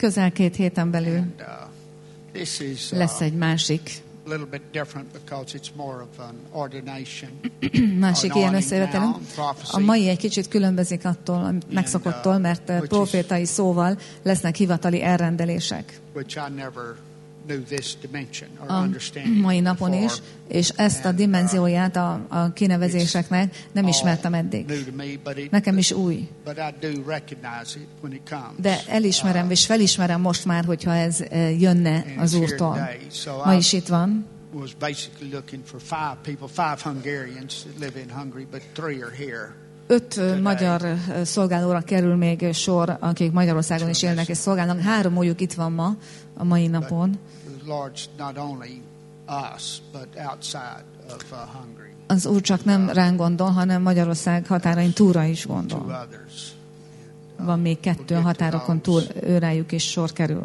Közel 2 héten belül This is lesz egy másik. a little bit different because it's more of an ordination. Másik ilyen összejövetelünk. A mai egy kicsit különbözik attól, a megszokottól, mert profétai szóval lesznek hivatali elrendelések. A mai napon is, és ezt a dimenzióját a kinevezéseknek nem ismertem eddig. Nekem is új. De elismerem és felismerem most már, hogyha ez jönne az Úrtól. Ma is itt van. Was basically looking for 5 Hungarians that live in Hungary, but 3 are here. 5 magyar szolgálóra kerül még sor, akik Magyarországon is élnek és szolgálnak. 3 újjuk itt van ma, a mai napon. Az Úr csak nem ránk gondol, hanem Magyarország határain túlra is gondol. Van még 2 határokon túl, őrájuk is sor kerül.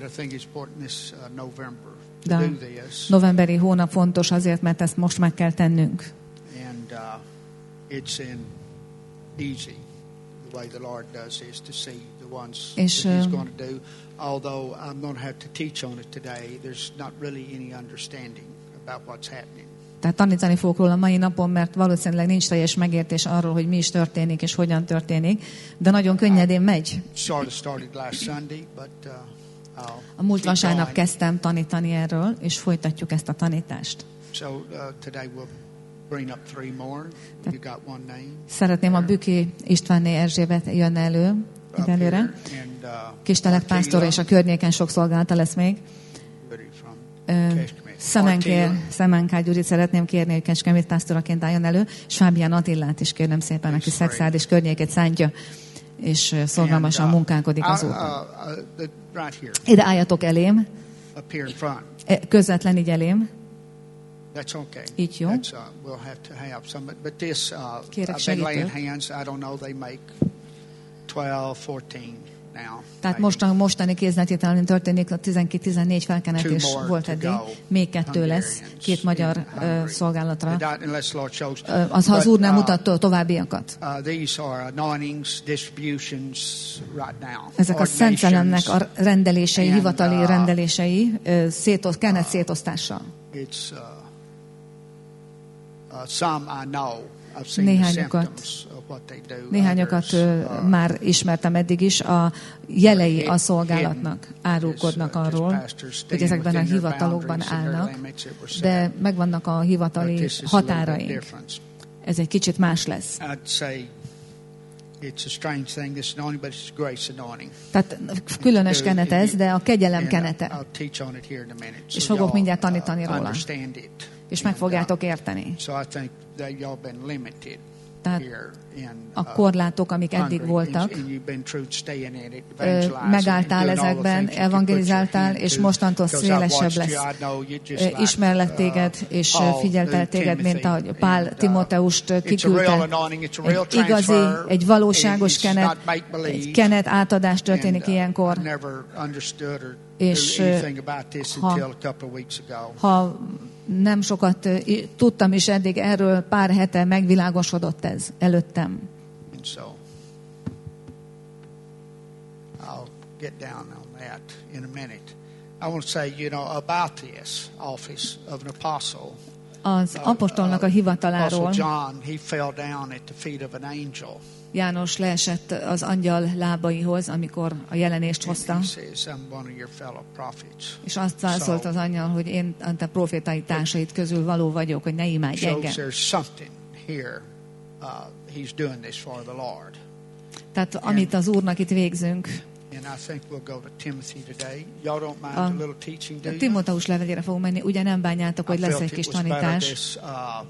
De novemberi hónap fontos azért, mert ezt most meg kell tennünk. És although I'm going to have to teach on it today, there's not really any understanding about what's happening. Tehát tanítani fogok róla mai napon, mert valószínűleg nincs teljes megértés arról, hogy mi is történik és hogyan történik, de nagyon könnyedén megy. A múlt vasárnap kezdtem tanítani erről, és folytatjuk ezt a tanítást. Szeretném, a Büki Istvánné Erzsébet jönne előre. Kistelek pásztor és a környéken sok szolgálata lesz még. Szemenká Gyurit szeretném kérni, hogy Kecskemét pásztoraként álljon elő, és Fábián Attillát is kérnem szépen, aki Szexárd és környéket szántja, és szorgalmasan munkálkodik az úton. Ide álljatok elém, közvetlen így elém. Így jó. Kérek segítőt. Tehát mostani kézletételén történik, a 12-14 felkenetés volt eddig, még 2 lesz, 2 magyar szolgálatra. Ha az Úr nem mutat továbbiakat. Ezek a Szent Szellemnek a rendelései, hivatali rendelései, kenet szétosztással. Néhányakat már ismertem eddig is, a jelei a szolgálatnak árulkodnak arról, hogy ezekben a hivatalokban állnak, de megvannak a hivatali határaink. Ez egy kicsit más lesz. Tehát különös kenet ez, de a kegyelem kenete. És fogok mindjárt tanítani róla. És meg fogjátok érteni. Tehát a korlátok, amik eddig voltak, megálltál ezekben, evangelizáltál, és mostantól szélesebb lesz. Ismerlek téged, és figyeltel téged, mint ahogy Pál Timoteust kiküldte. Egy igazi, egy valóságos kenet átadás történik ilyenkor. És ha nem sokat tudtam is eddig erről, pár hete megvilágosodott ez előttem. Az apostolnak a hivataláról János leesett az angyal lábaihoz, amikor a jelenést hozta, és azt válaszolt az angyal, hogy én a te profétai társait közül való vagyok, hogy ne imádj engem. Tehát amit az Úrnak itt végzünk, a Timoteus levelére fogunk menni, ugye nem bánjátok, hogy lesz egy kis tanítás.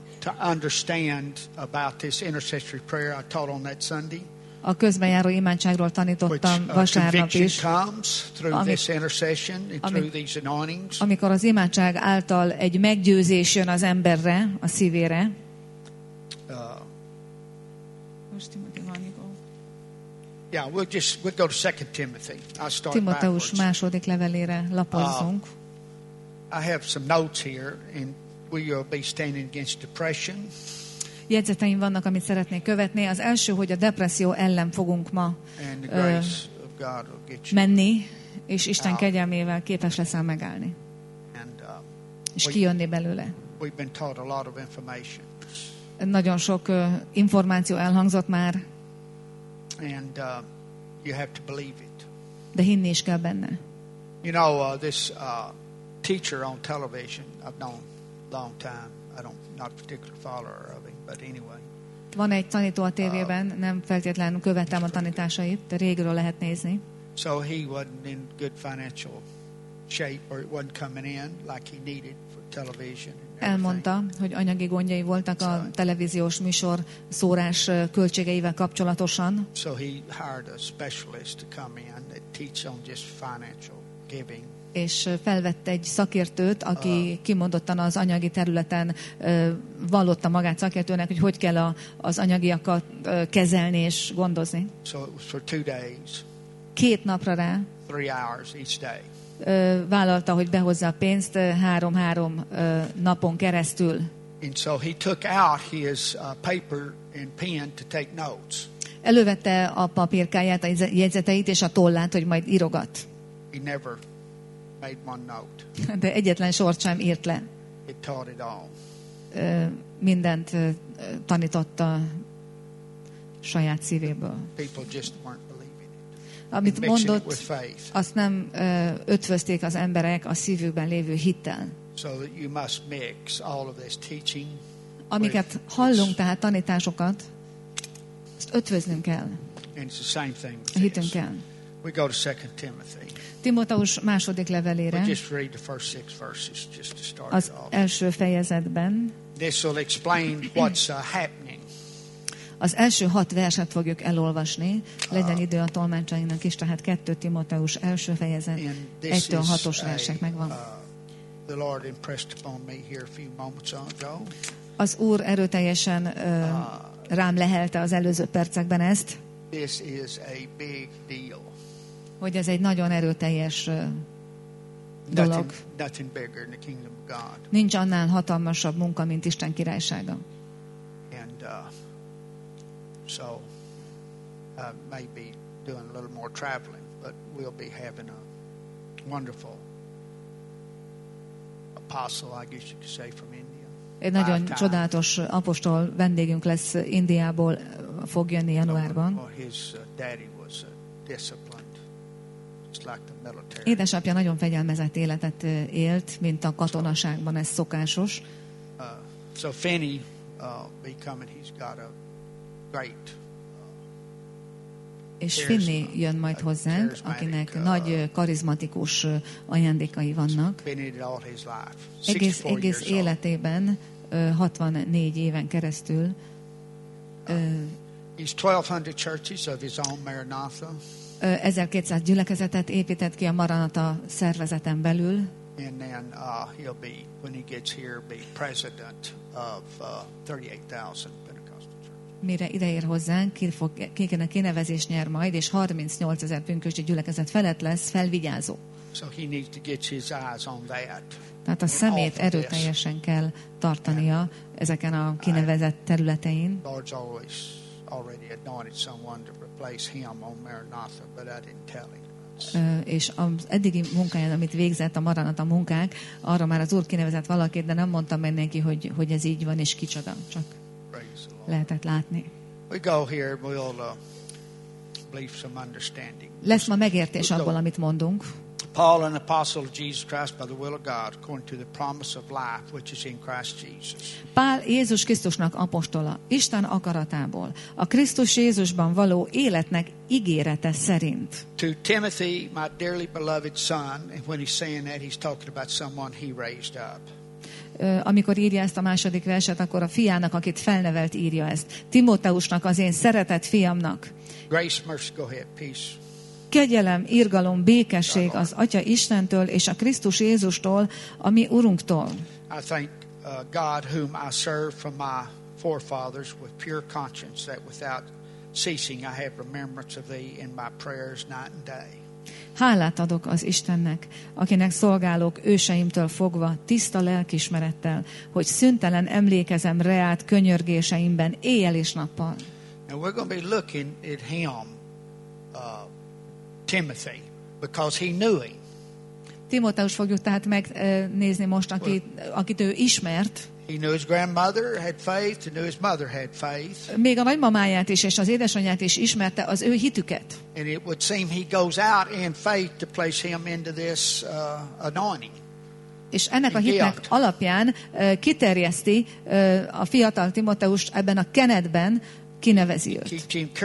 A közbenjáró imádságról tanítottam vasárnap is, amikor az imádság által egy meggyőzés jön az emberre, a szívére. Timoteus második levelére lapozzunk. I have some notes here, and we will be standing against depression. Jegyzeteim vannak, amit szeretnék követni. Az első, hogy a depresszió ellen fogunk ma menni, És Isten kegyelmével képes leszel megállni. És kijönni belőle. We've been taught a lot of information. Nagyon sok információ elhangzott már. And you have to believe it. De hinni is kell benne. You know, this teacher on television, I've known a long time. Not a particular follower of him, but anyway. Van egy tanító a tévében, nem feltétlenül követem a tanításait, de régről lehet nézni. So he wasn't in good financial shape, or it wasn't coming in like he needed for television. Elmondta, hogy anyagi gondjai voltak a televíziós műsor szórás költségeivel kapcsolatosan. So he hired a specialist to come in that teach on just financial giving. És felvett egy szakértőt, aki kimondottan az anyagi területen vallotta magát szakértőnek, hogy kell az anyagiakat kezelni és gondozni. So it was for 2 days. 2 napra rá. 3 hours each day. Vállalta, hogy behozza a pénzt 3 napon keresztül. And so he took out his paper and pen to take notes. Elővette a papírkáját, a jegyzeteit és a tollát, hogy majd írogat. He never made one note. De egyetlen sort sem írt le. It taught it all. Mindent tanította saját szívéből. People just weren't believing it. Amit mondott, azt nem ötvözték az emberek a szívükben lévő hittel. So that you must mix all of this teaching. Amiket hallunk, tehát tanításokat, ezt ötvöznünk kell. And it's the same thing with a hitünkkel. We go to 2 Timothy. Timóteus második levelére, just read the first 6 verses just to start az it off. első fejezetben, This will explain what's happening. Az első 6 verset fogjuk elolvasni. Legyen idő a tolmácsainknak is, tehát 2 Timóteus első fejezet, 1-től 6-os versek megvan. The Lord impressed upon me here a few moments ago. Az Úr erőteljesen rám lehelte az előző percekben ezt. This is a big deal. Hogy ez egy nagyon erőteljes dolog. Nothing bigger in the kingdom of God. Nincs annál hatalmasabb munka, mint Isten királysága. And so may be doing a little more traveling, but we'll be having a wonderful apostle, I guess you could say, from India. Egy nagyon csodálatos apostol vendégünk lesz Indiából, fog jönni januárban. His daddy was disciplined. It's like the military. Édesapja nagyon fegyelmezett életet élt, mint a katonaságban ez szokásos. So Finney be coming. He's got a great és Finney jön majd hozzánk, akinek nagy karizmatikus ajándékai vannak. Egész életében 64 éven keresztül 1200 gyülekezetet épített ki a Maranata szervezeten belül. And then he'll be, when he gets here, be president of 38,000 Pentecostal churches. Mire ideér hozzánk, kinevezést nyer majd, és 38 000 pünkösdi gyülekezet felett lesz felvigyázó. So he needs to get his eyes on that. Tehát a szemét erőteljesen kell tartania ezeken a kinevezett területein. Lord's already anointed someone to replace him on Maranatha, but I didn't tell him. És az eddigi munkáján, amit végzett a Maranata munkák, arra már az Úr kinevezett valakit, de nem mondtam meg neki, hogy ez így van, és kicsoda, csak lehetett látni. Lesz ma megértés abból, amit mondunk. Paul, an apostle of Jesus Christ by the will of God, according to the promise of life which is in Christ Jesus. Pál Jézus Krisztusnak apostola, Isten akaratából, a Krisztus Jézusban való életnek ígérete szerint. To Timothy, my dearly beloved son, and when he's saying that, he's talking about someone he raised up. Amikor írja ezt a második verset, akkor a fiának, akit felnevelt, írja ezt. Timóteusnak, az én szeretett fiamnak. Grace, mercy, go ahead, peace. Kegyelem, irgalom, békesség az Atya Istentől és a Krisztus Jézustól, a mi Urunktól. I thank God whom I serve from my forefathers with pure conscience, that without ceasing I have remembrance of thee in my prayers night and day. Hálát adok az Istennek, akinek szolgálok őseimtől fogva tiszta lelkismerettel, hogy szüntelen emlékezem reált könyörgéseimben éjjel és nappal. And we're going to be looking at him, Timothy, because he knew him. Timóteus fogjuk tehát megnézni most, akit ő ismert. He knew his grandmother had faith, he knew his mother had faith. Még a nagymamáját is és az édesanyját is ismerte az ő hitüket. And it would seem he goes out in faith to place him into this anointing. És ennek a hitnek alapján kiterjeszti a fiatal Timóteust ebben a kenetben, kinevezi őt.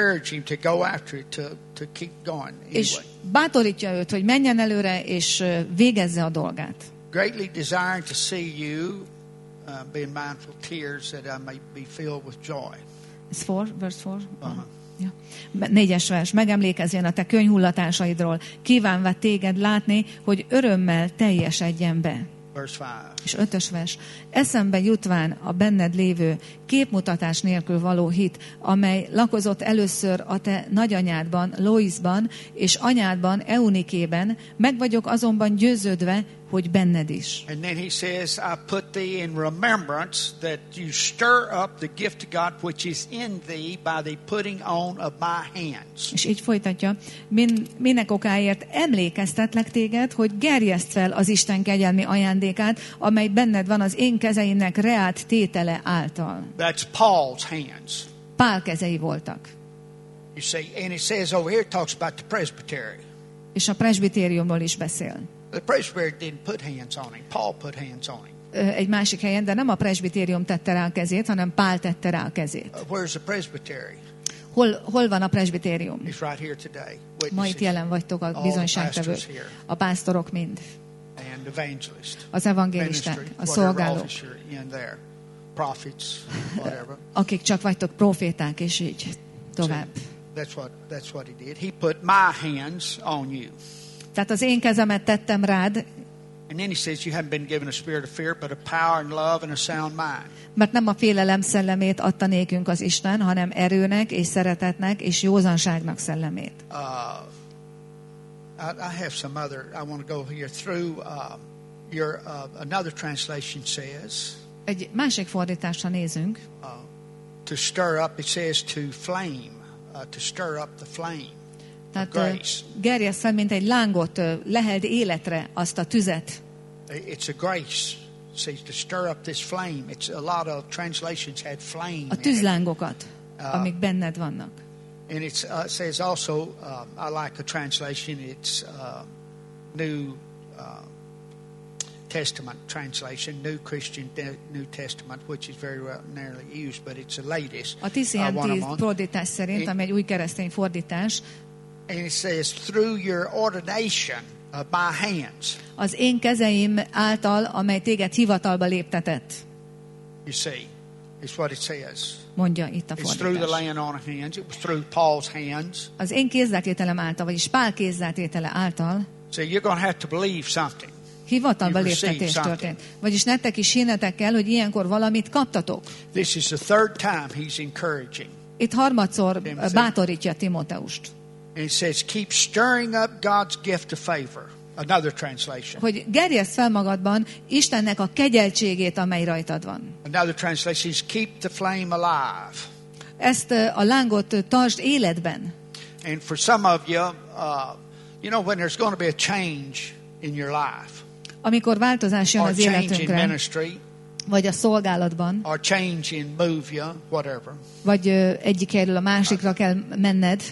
És bátorítja őt, hogy menjen előre és végezze a dolgát. Greatly desiring to see you, being mindful of tears, that I may be filled with joy. Ez 4, verse 4. Ja. 4-es vers. Megemlékezzen a te könyhullatásaidról, kívánva téged látni, hogy örömmel teljesedjen be. És 5-ös vers. Eszembe jutván a benned lévő képmutatás nélkül való hit, amely lakozott először a te nagyanyádban, Loisban, és anyádban, Eunikében, meg vagyok azonban győződve, hogy benned is. And then he says, I put thee in remembrance that you stir up the gift of God which is in thee by the putting on of my hands. És így folytatja, minek okáért emlékeztetlek téged, hogy gerjeszt fel az Isten kegyelmi ajándékát, amely benned van az én kezeimnek reált tétele által. That's Paul's hands. Pál kezei voltak. You see, and it says over here, it talks about the presbytery. És a presbitériumról is beszél. The presbytery didn't put hands on him. Paul put hands on him. Egy másik helyen, de nem a presbitérium tette rá a kezét, hanem Pál tette rá a kezét. Where's the presbytery? Hol van a presbitérium? He's right here today. Ma itt jelen vagytok a bizonyságtevők. A pásztorok mind. And evangelist. Az evangélisták, a szolgálók. Prophets, whatever. Akik csak vagytok proféták, és így tovább. That's what he did. He put my hands on you. Tehát az én kezemet tettem rád. And then he says, you haven't been given a spirit of fear, but a power and love and a sound mind. Mert nem a félelem szellemét adta nékünk az Isten, hanem erőnek és szeretetnek és józanságnak szellemét. I have some other. I want to go here through your. Another translation says. Egy másik fordításra nézünk. To stir up, it says to flame, to stir up the flame. Tehát gerjeszt fel, mint egy lángot, leheld életre azt a tüzet. It's a grace. See, to stir up this flame. It's a lot of translations had flame. A tűzlángokat, amik benned vannak. And it says also, I like a translation. It's New Testament translation, New Christian New Testament, which is very rarely used, but it's the latest. A TCM fordítás szerint, ami egy új keresztény fordítás. And it says, through your ordination of my hands. Az én kezeim által, amely téged hivatalba léptetett. You see, it's what it says. Mondja itt a fordítás. It's through the laying on of hands. It was through Paul's hands. Az én kézzeltételem által, vagyis Pál kézzeltétele által. So you're going to have to believe something. Hivatalba léptetés történt. Vagyis nektek is hinnetek kell, hogy ilyenkor valamit kaptatok. This is the third time he's encouraging. Itt harmadszor bátorítja Timóteust. And it says, keep stirring up God's gift of favor. Another translation. Hogy gerjeszt fel magadban Istennek a kegyeltségét, amely rajtad van. Another translation is keep the flame alive. Ezt a lángot tartsd életben. And for some of you, you know, when there's going to be a change in your life. Amikor változás jön az életünkre, vagy a szolgálatban, vagy egyik helyről a másikra kell menned,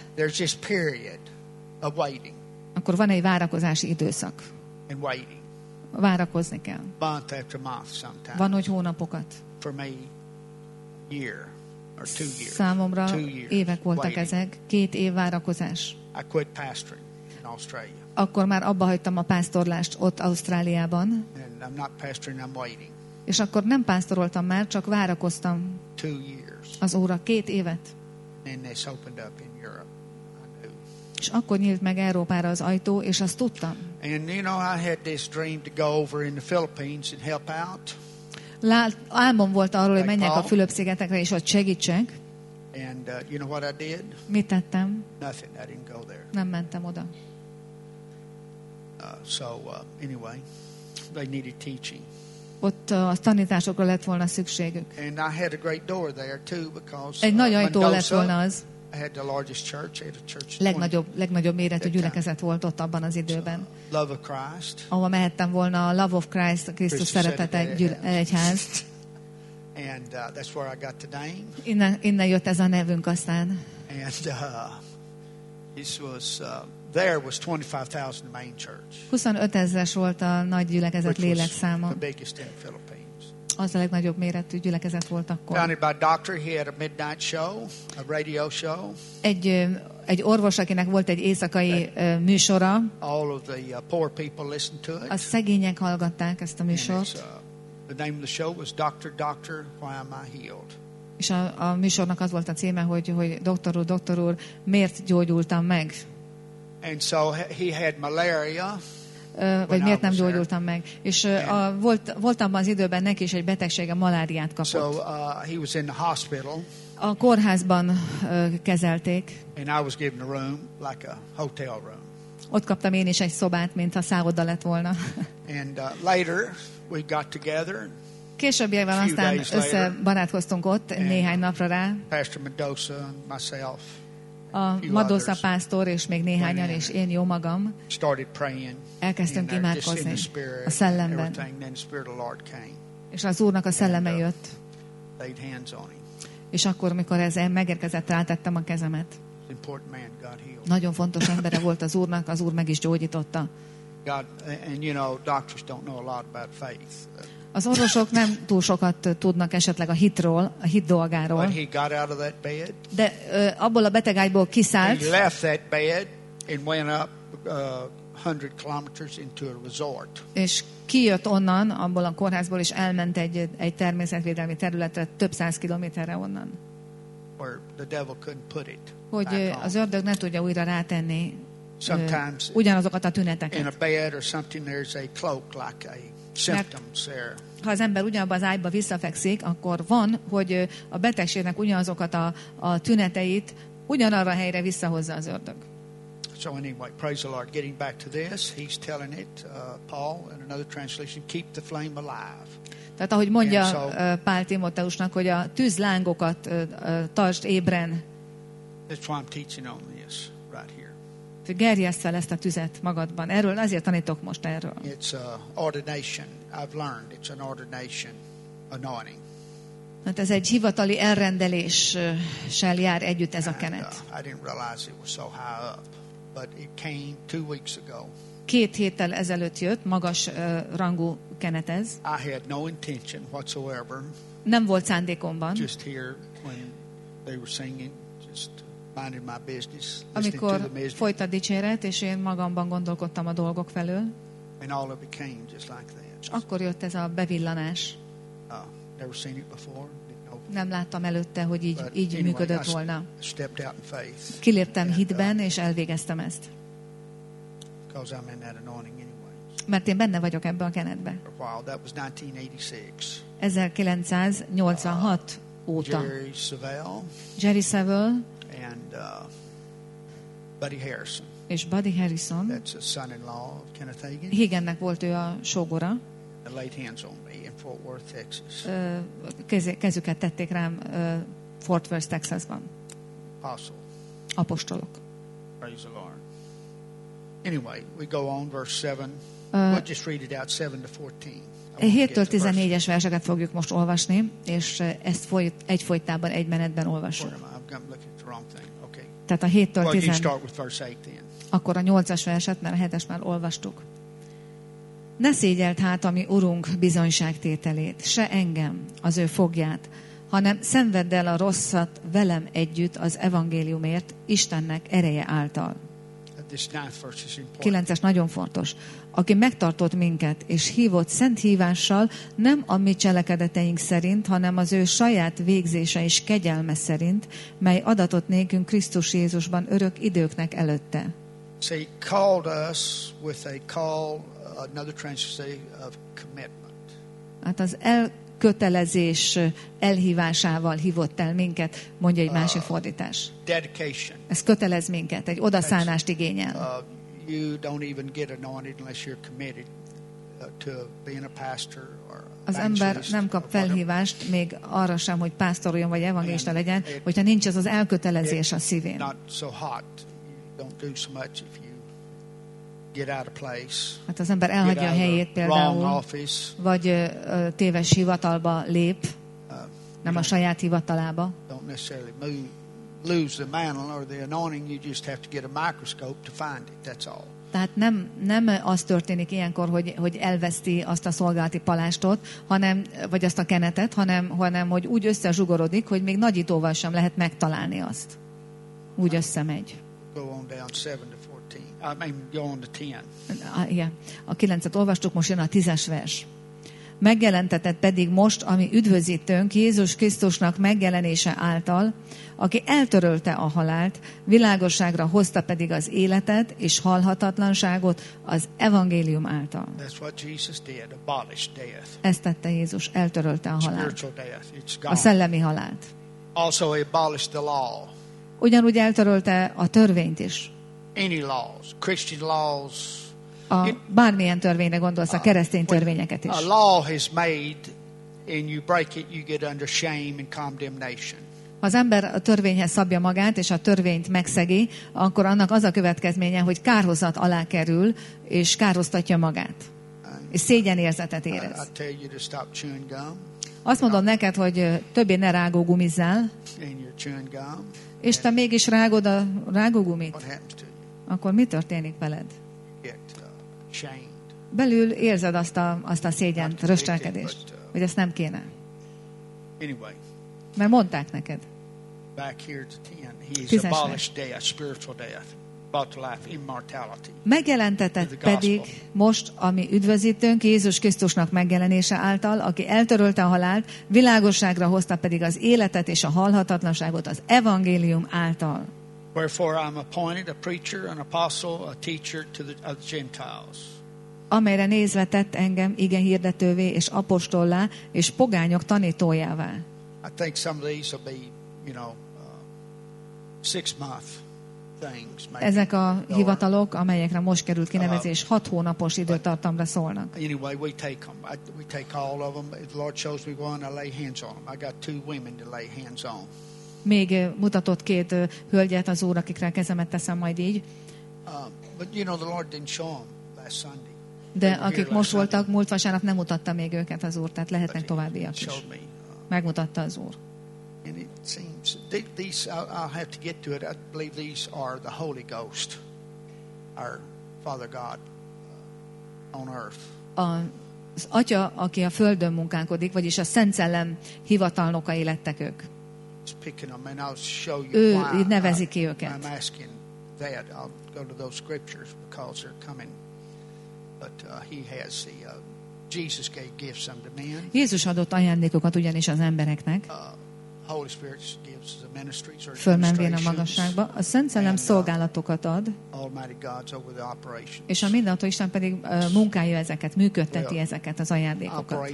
akkor van egy várakozási időszak. Várakozni kell. Van, hogy hónapokat. Számomra évek voltak ezek, 2 év várakozás. Akkor már abba hagytam a pásztorlást ott Ausztráliában. És akkor nem pásztoroltam már, csak várakoztam az Úrra 2 évet. És akkor nyílt meg Európára az ajtó, és azt tudtam. Álmom volt arról, hogy menjek a Fülöp-szigetekre, és ott segítsek. Mit tettem? Nem mentem oda. Anyway, they needed teaching. Ott a tanításokra lett volna szükségük. Egy nagy ajtó lett volna az. had the largest church. I had a church. Legnagyobb méretű gyülekezet volt ott abban az időben. Love of Christ. Ahol mehettem volna a Love of Christ, Krisztus szeretete egyház. And that's where I got the name. Innen jött ez a nevünk aztán. And this was there was 25,000 the main church. 25 000-es volt a nagy gyülekezet lélekszáma. The biggest in the Philippines. Az a legnagyobb méretű gyülekezet volt akkor. Founded by a doctor, he had a midnight show, a radio show. Egy orvos, akinek volt egy éjszakai műsora. All of the poor people listened to it. A szegények hallgatták ezt a műsort. The name of the show was Doctor, Why Am I Healed? És a műsornak az volt a címe, hogy doktor úr, miért gyógyultam meg? And so he had malaria. Vagy miért nem gyógyultam meg. És volt abban az időben neki is egy betegsége, maláriát kapott. So he was in the hospital. A kórházban kezelték. And I was given a room, like a hotel room. Ott kaptam én is egy szobát, mintha szálloda lett volna. And later we got together. Későbbiekben aztán összebarátkoztunk ott néhány napra rá. Pastor Mendoza and myself. A Mendoza pásztor és még néhányan, és én jó magam elkezdtünk imádkozni a szellemben. És az Úrnak a szelleme jött. És akkor, mikor ez megérkezett, rátettem a kezemet. Nagyon fontos embere volt az Úrnak, az Úr meg is gyógyította. Az orvosok nem túl sokat tudnak esetleg a hitről, a hit dolgáról. De abból a betegágyból kiszállt, és kijött onnan, abból a kórházból, és elment egy természetvédelmi területre több 100 kilométerre onnan. Hogy az ördög ne tudja újra rátenni ugyanazokat a tüneteket. Ha az ember ugyanabban az ágyba visszafekszik, akkor van, hogy a betegségnek ugyanazokat a tüneteit ugyanarra a helyre visszahozza az ördög. So anyway, praise the Lord. Getting back to this, he's telling it, Paul, in another translation, keep the flame alive. Tehát ahogy mondja Pál Timóteusnak, hogy a tűzlángokat tartsd ébren. That's why I'm teaching on this right here. Gerjeszd fel ezt a tüzet magadban. Erről azért tanítok most erről. It's ordination. I've learned it's an ordination anointing. Hát ez egy hivatali elrendeléssel jár együtt ez a kenet. I didn't realize it was so high up, but it came 2 weeks ago. 2 héttel ezelőtt jött, magas rangú kenet ez. I had no intention whatsoever. Nem volt szándékomban. Just here when they were singing, just minding my business. Amikor folyt a dicséret, és én magamban gondolkodtam a dolgok felől. And all of it came just like that. És akkor jött ez a bevillanás. Never seen it before. Nem láttam előtte, hogy így működött volna. Kiléptem hitben, és elvégeztem ezt. Mert én benne vagyok ebben a kenetben. 1986 óta. Jerry Savelle és Buddy Harrison. Higennek volt ő a sógora. Kezüket tették rám Fort Worth, Texasban. Apostolok. Praise the Lord. Anyway, we go on verse 7. We'll just read it out 7 to 14. 7-től 14-es verseket fogjuk most olvasni, és ezt egyfolytában, egy menetben olvassuk. Tehát a 7-től 14. Akkor a 8-as verset, mert a 7-es már olvastuk. Ne szégyeld hát a mi Urunk bizonyságtételét, se engem, az ő fogját, hanem szenvedd el a rosszat velem együtt az evangéliumért, Istennek ereje által. 9-es nagyon fontos. Aki megtartott minket, és hívott szent hívással, nem a mi cselekedeteink szerint, hanem az ő saját végzése és kegyelme szerint, mely adatott nékünk Krisztus Jézusban örök időknek előtte. So he called us with a call, another translation of commitment. Hát az elkötelezés elhívásával hívott el minket, mondja egy másik fordítás. Dedication. Ez kötelez minket, egy odaszánást igényel. You don't even get anointed unless you're committed Az ember nem kap felhívást még arra sem, hogy pásztoroljon vagy evangélista legyen, hogyha nincs ez az elkötelezés a szívén. Hát az ember elhagyja a helyét például, vagy téves hivatalba lép, nem a saját hivatalába. Tehát nem az történik ilyenkor, hogy elveszti azt a szolgálati palástot, vagy azt a kenetet, hanem hogy úgy összezsugorodik, hogy még nagyítóval sem lehet megtalálni azt. Úgy összemegy. Igen. A 9-et olvastuk, most jön a 10-es vers. Megjelentetett pedig most, ami üdvözítőnk Jézus Krisztusnak megjelenése által, aki eltörölte a halált, világosságra hozta pedig az életet és halhatatlanságot az evangélium által. Ezt tette Jézus, eltörölte a halált. A szellemi halált. Ugyanúgy eltörölte a törvényt is. Bármilyen törvényre gondolsz, a keresztény törvényeket is. Ha az ember a törvényhez szabja magát, és a törvényt megszegi, akkor annak az a következménye, hogy kárhozat alá kerül, és kárhoztatja magát. És szégyenérzetet érez. Azt mondom neked, hogy többé ne rágógumizzál, és te mégis rágod a rágógumit, akkor mi történik veled? Belül érzed azt a szégyent, röstelkedést, hogy ezt nem kéne. Mert mondták neked. 10-es. Megjelentetett pedig most, ami üdvözítőnk Jézus Krisztusnak megjelenése által, aki eltörölte a halált, világosságra hozta pedig az életet és a halhatatlanságot az evangélium által. Wherefore I am appointed a preacher, an apostle, a teacher of the Gentiles. Amelyre nézve tett engem igehirdetővé és apostollá és pogányok tanítójává. I think some of these will be, 6-month things. Ezek a hivatalok, amelyekre most került kinevezés, 6 hónapos időtartamra szólnak. Anyway, we take them. We take all of them. If the Lord shows me one, I lay hands on them. I got 2 women to lay hands on. Még mutatott 2 hölgyet az Úr, akikre kezemet teszem majd így. De akik most voltak, múlt vasárnap nem mutatta még őket az Úr, tehát lehetnek továbbiak is. Megmutatta az Úr. I'll have to get to it. I believe these are the Holy Ghost, our Father God on earth. Az Atya, aki a földön munkálkodik, vagyis a Szent Szellem hivatalnokai lettek ők. Ő nevezi ki őket. Jézus adott ajándékokat ugyanis az embereknek, fölmenvén a magasságba. A Szent Szellem szolgálatokat ad, és a Mindenható Isten pedig munkálja ezeket, működteti ezeket az ajándékokat.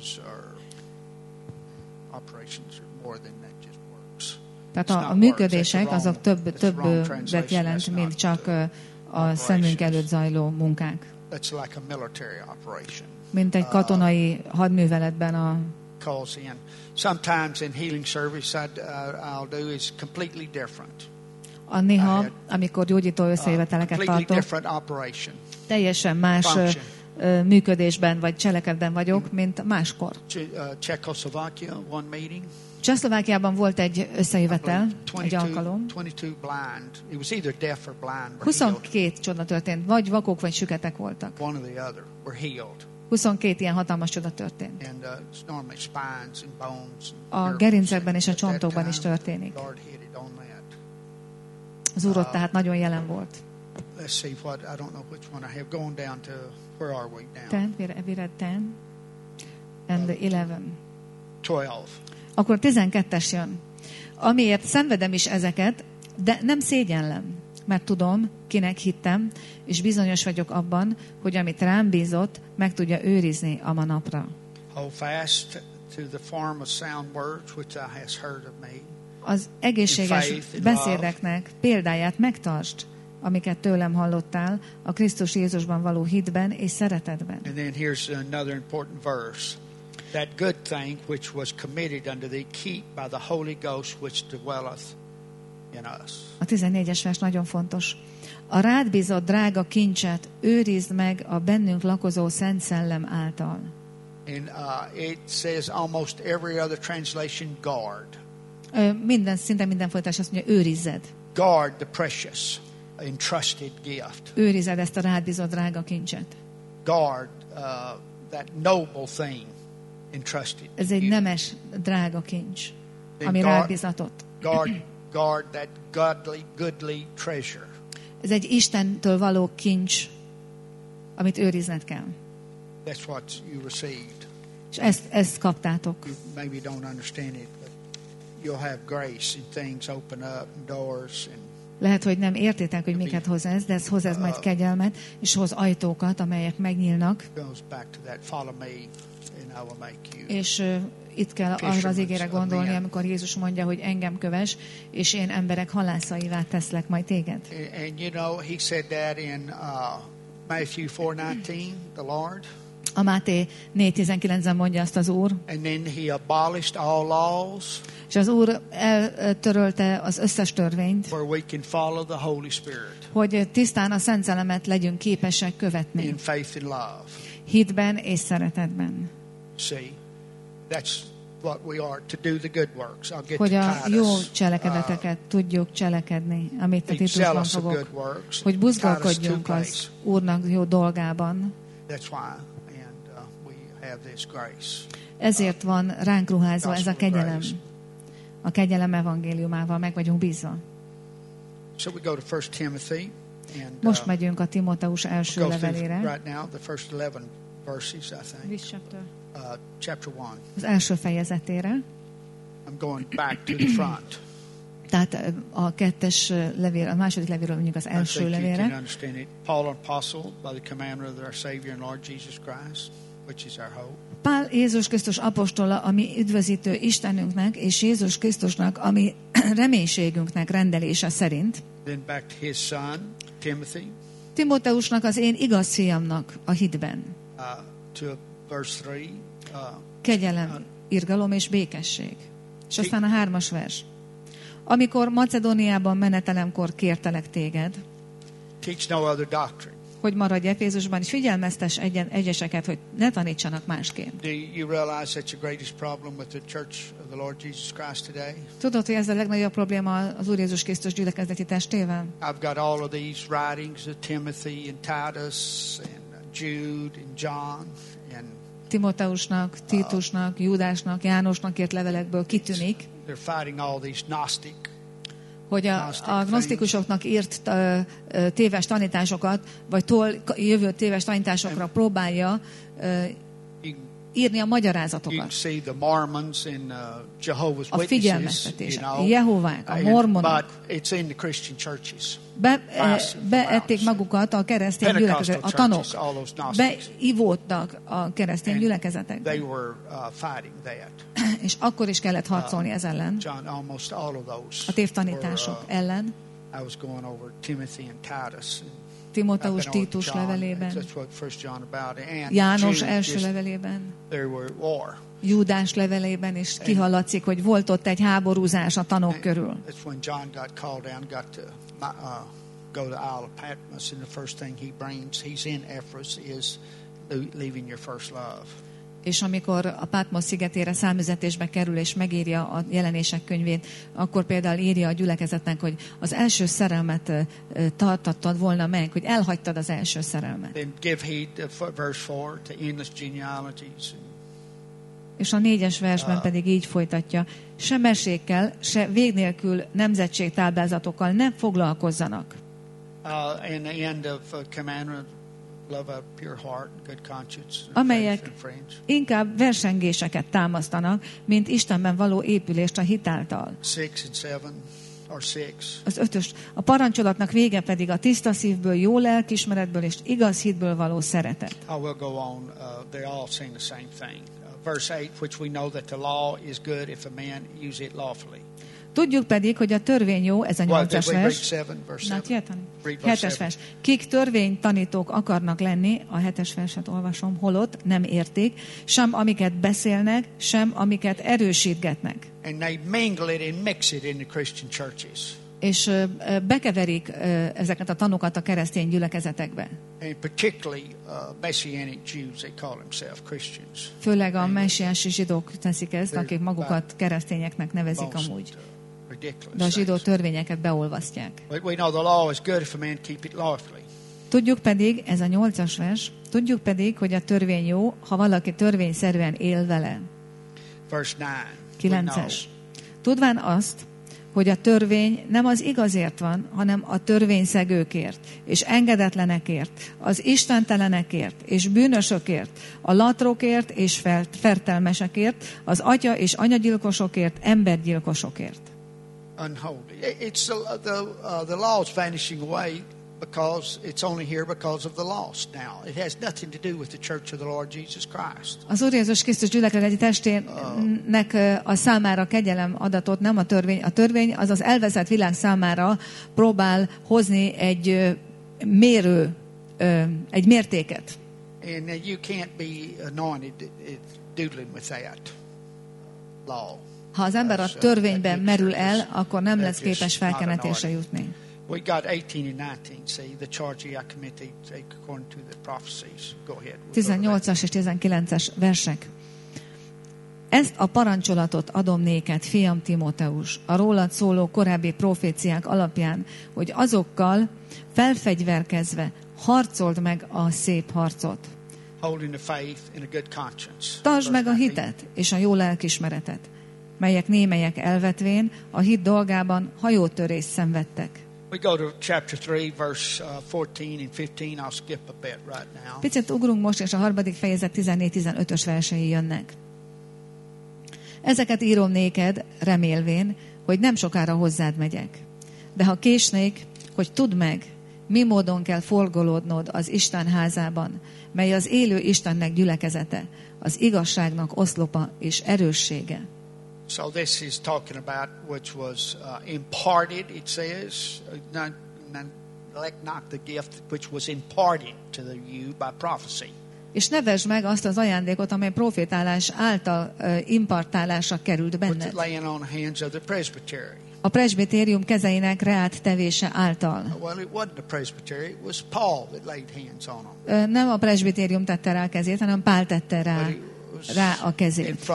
Tehát a működések azok többet jelent, mint csak a szemünk előtt zajló munkák. Mint egy katonai hadműveletben a Sometimes in healing service I'll do is completely different. Néha, amikor gyógyító összejöveteleket tartok, teljesen más működésben vagy cselekedben vagyok, mint máskor. Csehszlovákiában volt egy összejövetel, egy alkalom. 22 csoda történt, vagy vakok, vagy süketek voltak. 22 ilyen hatalmas csoda történt. A gerincekben és a csontokban is történik. Az Úr ott tehát nagyon jelen volt. 10, we read 10 and 11. 12. Akkor 12-es jön. Amiért szenvedem is ezeket, de nem szégyenlem, mert tudom, kinek hittem, és bizonyos vagyok abban, hogy amit rám bízott, meg tudja őrizni a manapra. Az egészséges beszédeknek példáját megtartsd, amiket tőlem hallottál, a Krisztus Jézusban való hitben és szeretetben. And then here's another important verse. That good thing which was committed unto thee, keep by the Holy Ghost which dwelleth in us. A 14-es vers nagyon fontos. A rád bízott drága kincset őrizd meg a bennünk lakozó Szent Szellem által. And it says almost every other translation, guard. Szinte minden fordítás azt mondja, őrizzed. Guard the precious, entrusted gift. Őrized ezt a rád bízott drága kincset. Guard that noble thing entrusted. Ez egy nemes, drága kincs, ami rád bizatott. Guard that goodly treasure. Ez egy Istentől való kincs, amit őrizned kell. That's what you received. És ezt kaptátok. You maybe don't understand it, but you'll have grace and things open up, and doors and lehet, hogy nem értitek, hogy miket hoz ez, de ez hoz ez majd kegyelmet, és hoz ajtókat, amelyek megnyílnak. És itt kell arra az ígére gondolni, amikor Jézus mondja, hogy engem kövess, és én emberek halászaivá teszlek majd téged. And you know, he said that in Matthew 4:19, the Lord. A Máté 4:19-ben mondja azt az Úr. And then he abolished all laws. És az Úr eltörölte az összes törvényt, where we can follow the Holy Spirit. Hogy tisztán a Szent Szellemet legyünk képesek követni. In faith and love. Hitben és szeretetben. See, that's what we are to do the good works. I'll get hogy a to jó cselekedeteket tudjuk cselekedni, amit a Titusban fogok, hogy buzgolkodjunk az Úrnak jó dolgában. That's why, and we have this grace. Ezért van ránk ruházva ez a kegyelem. A kegyelem evangéliumával meg vagyunk bízva. So we go to 1 Timothy, and most megyünk a Timóteus első levelére. Right now, the first 11 verses, I think. Chapter 1. Az első fejezetére. I'm going back to the front. Tehát a kettes levél, a második levélről mondjuk az első levélre. Paul, an apostle, by the commandment of our Savior and Lord Jesus Christ, which is our hope. Pál Jézus Krisztus apostola, ami üdvözítő Istenünknek, és Jézus Krisztusnak, ami reménységünknek rendelése szerint. Then back to his son, Timothy. Timóteusnak, az én igaz fiamnak a hitben. To verse 3. Kegyelem, irgalom és békesség. És aztán a 3. vers. Amikor Macedóniában menetelemkor kértelek téged, teach no other doctrine. Hogy maradj Efézusban, és figyelmeztess egyeseket, hogy ne tanítsanak másképp. Do you realize that's the greatest problem with the church of the Lord Jesus Christ today? Tudod, hogy ez a legnagyobb probléma az Úr Jézus Krisztus gyülekezeti testével? I've got all of these writings of Timothy and Titus and Jude and John and Timóteusnak, Titusnak, Júdásnak, Jánosnak írt levelekből kitűnik, they're fighting all these Gnostic, hogy a gnosztikusoknak írt téves tanításokat, vagy jövő téves tanításokra próbálja írni a magyarázatokat. A figyelmeztetés, a Jehovák, a mormonok. Beették magukat a keresztény gyülekezetek, a tanok. Beivódtak a keresztény gyülekezetek. És akkor is kellett harcolni ez ellen. A tévtanítások ellen. Timóteus Titus levelében, János első levelében, Júdás levelében is kihallatszik, hogy volt ott egy háborúzás a tanok körül. És amikor a Patmos szigetére számüzetésbe kerül és megírja a jelenések könyvét, akkor például írja a gyülekezetnek, hogy az első szerelmet tartottad volna meg, hogy elhagytad az első szerelmet. És a 4. versben pedig így folytatja, se mesékkel, se vég nélkül nemzetségtáblázatokkal ne foglalkozzanak. Amelyek inkább versengéseket támasztanak, mint Istenben való épülést a hit által. Az 5. A parancsolatnak vége pedig a tiszta szívből, jó lelkiismeretből és igaz hitből való szeretet. Tudjuk pedig, hogy a törvény jó, ez a 8-as vers. 7-es vers. Kik törvénytanítók akarnak lenni, a 7-es verset olvasom, holott nem értik, sem amiket beszélnek, sem amiket erősítgetnek. And they mingle it and mix it in the Christian churches. És bekeverik ezeket a tanokat a keresztény gyülekezetekbe. And particularly Messianic Jews, they call themselves Christians. Főleg a messiánsi zsidók teszik ezt, akik magukat keresztényeknek nevezik amúgy. De a zsidó törvényeket beolvasztják. Tudjuk pedig, ez a 8-as vers, tudjuk pedig, hogy a törvény jó, ha valaki törvényszerűen él vele. 9-es. Tudván azt, hogy a törvény nem az igazért van, hanem a törvényszegőkért, és engedetlenekért, az istentelenekért, és bűnösökért, a latrokért, és fertelmesekért, az atya és anyagyilkosokért, embergyilkosokért. Unholy. It's the law is vanishing away because it's only here because of the lost now. It has nothing to do with the Church of the Lord Jesus Christ. Az Úr Jézus Krisztus gyülekezeti testének a számára kegyelem adatot, nem a törvény. A törvény az az elveszett világ számára próbál hozni egy egy mértéket. And you can't be anointed doodling with that law. Ha az ember a törvényben merül el, akkor nem lesz képes felkenetésre jutni. We got 18 and 19. See the charge I commit according to the prophecies. Go ahead. 18-as és 19-es versek. Ezt a parancsolatot adom néked, fiam Timóteus, a rólad szóló korábbi proféciák alapján, hogy azokkal felfegyverkezve harcold meg a szép harcot. Holding the faith and a good conscience. Tartsd meg a hitet és a jó lelkismeretet, melyek némelyek elvetvén a hit dolgában hajótörést szenvedtek. We go to chapter 3, verse 14 and 15. I'll skip a bit right now. Picit ugrunk most, és a 3. fejezet 14-15-ös versei jönnek. Ezeket írom néked, remélvén, hogy nem sokára hozzád megyek. De ha késnék, hogy tudd meg, mi módon kell forgolódnod az Isten házában, mely az élő Istennek gyülekezete, az igazságnak oszlopa és erőssége. So this is talking about which was imparted, it says, not the gift which was imparted to you by prophecy. És nevesd meg azt az ajándékot, amely profétálás által impartálásra került benned. A presbitérium kezeinek reált tevése által. Nem a presbitérium tette rá a kezét, hanem Pál tette rá a kezét.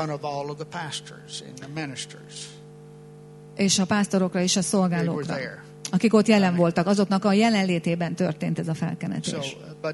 És a pásztorokra és a szolgálókra, akik ott jelen voltak, azoknak a jelenlétében történt ez a felkenetés.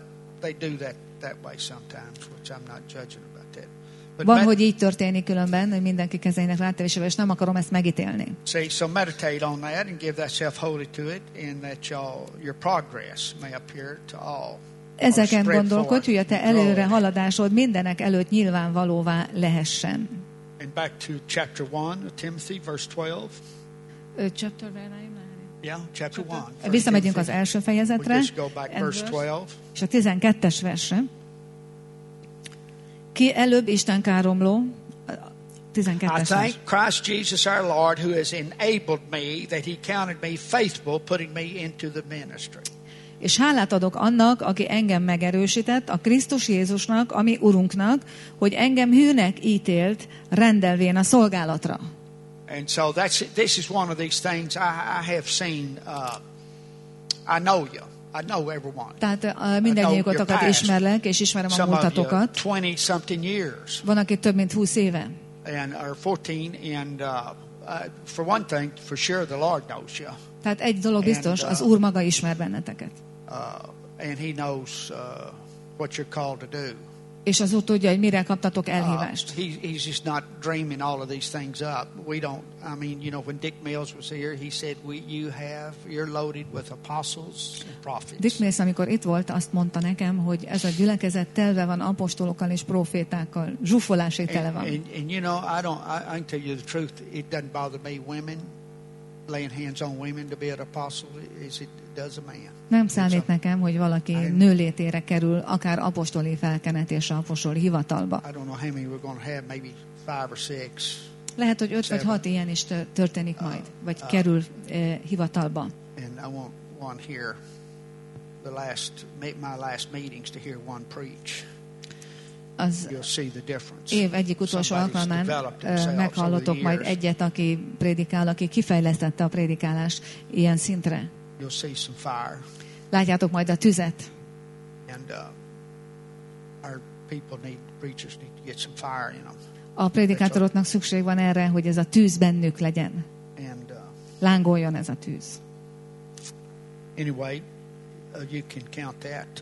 Van, hogy így történik különben, hogy mindenki kezeinek rátevésével, és nem akarom ezt megítélni. So meditate on that and give thyself wholly to it, and that your progress may appear to all. Ezeken gondolkodj, hogy a te előre haladásod mindenek előtt nyilvánvalóvá lehessen. And back to chapter 1 of Timothy, verse 12. Chapter where are you? Yeah, chapter 1. Visszamegyünk az első fejezetre, és a 12-es versre. Ki előbb Isten káromló, 12-es I vers. thank Christ Jesus our Lord, who has enabled me, that he counted me faithful, putting me into the ministry. És hálát adok annak, aki engem megerősített, a Krisztus Jézusnak, ami Urunknak, hogy engem hűnek ítélt, rendelvén a szolgálatra. And so this is one of these things I have seen. I know you. I know everyone. Tehát mindennyiukat ismerlek, és ismerem a múltatokat. 20-something years. Van, aki több mint 20 éve. Or 14, and for one thing, for sure the Lord knows you. Tehát egy dolog biztos, az Úr maga ismer benneteket. And he knows what you're called to do. És az Úr tudja, hogy mire kaptatok elhívást. He's just not dreaming all of these things up. We don't. I mean, you know, when Dick Mills was here, he said, you're loaded with apostles and prophets. Dick Mills, amikor itt volt, azt mondta nekem, hogy ez a gyülekezet telve van apostolokkal és profétákkal, zsúfolásig tele van. And you know, I can tell you the truth. It doesn't bother me, women laying hands on women to be an apostle as it does a man. Nem számít nekem, hogy valaki nőlétére kerül, akár apostoli felkenetésre, apostoli hivatalba. I don't know how many we're going to have, maybe 5 or 6. Lehet, hogy 5 vagy 6 ilyen is történik majd, vagy kerül hivatalba. And I want one here, my last meetings to hear one preach. Az év egyik utolsó alkalmán meghallottok majd egyet, aki prédikál, aki kifejlesztette a prédikálást ilyen szintre. Látjátok majd a tüzet. A prédikátoroknak szükség van erre, hogy ez a tűz bennük legyen. Lángoljon ez a tűz. Anyway, you can count that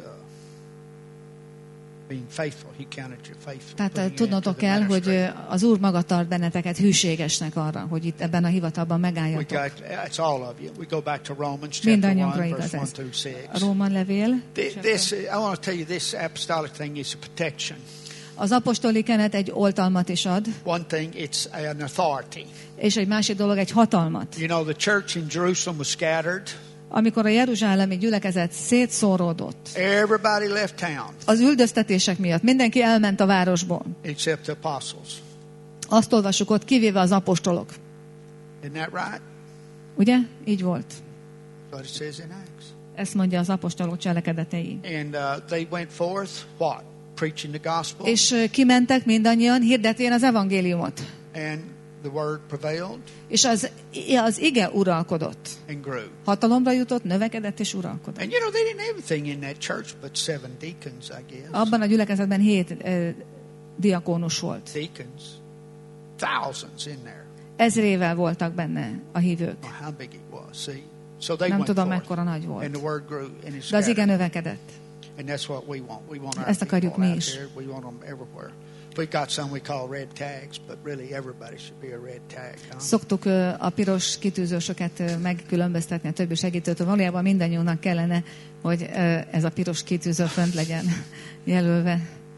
being faithful. He counted you faithful. Tehát tudnotok kell, hogy az Úr maga tart benneteket hűségesnek arra, hogy itt ebben a hivatalban megálljatok. It's all of you. We go back to Romans chapter 1 verse 1 through 6. A Róman levél. I want to tell you this apostolic thing is a protection. Az apostoli kenet egy oltalmat is ad. One thing, it's an authority. És egy másik dolog, egy hatalmat. You know, the church in Jerusalem was scattered. Amikor a jeruzsálemi gyülekezet szétszóródott. Everybody left town. Az üldöztetések miatt mindenki elment a városból. Except the apostles. Azt olvassuk ott, kivéve az apostolok. Isn't that right? Ugye? Így volt. What it says in Acts. Ezt mondja az apostolok cselekedetei. And they went forth, what? Preaching the gospel. És kimentek mindannyian hirdetvén az evangéliumot. And the word prevailed. És az ige uralkodott. And grew. Hatalomra jutott, növekedett és uralkodott. And you know, they didn't have anything in that church but 7 deacons, I guess. Abban a gyülekezetben 7 diakónus volt. Deacons. Thousands in there. Ezrével voltak benne a hívők. Oh, how big it was, see? So they Nem tudom, forth, mekkora nagy volt. and the word grew, and it's de az ige növekedett. And that's what we want. We want our Ezt akarjuk people mi out is. there. We want them everywhere. We got some we call red tags, but really everybody should be a red tag. Huh? Szoktuk a piros kitűzősöket megkülönböztetni a többi segítőtől. Valójában mindannyiunknak kellene, hogy ez a piros kitűző fönt legyen jelölve.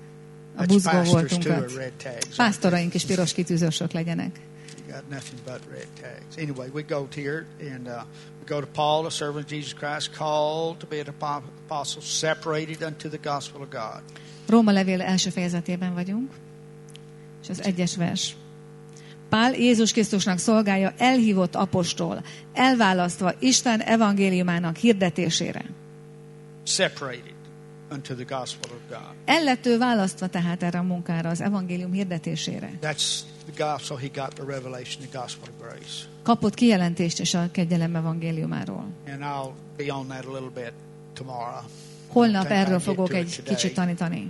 A buzgó voltunkat. Pásztoraink is piros kitűzősök legyenek. Got nothing but red tags. Anyway, we go here and we go to Paul, a servant of Jesus Christ, called to be an apostle, separated unto the gospel of God. Róma levél első fejezetében vagyunk, és az 1-es vers. Pál Jézus Krisztusnak szolgálja, elhívott apostol, elválasztva Isten evangéliumának hirdetésére. Separated unto the gospel of God. El lett ő választva tehát erre a munkára, az evangélium hirdetésére. That's the gospel. He got the revelation, the gospel of grace. Kapott kijelentést is a kegyelem evangéliumáról. And I'll be on that a little bit tomorrow. Holnap erről fogok egy kicsit tanítani.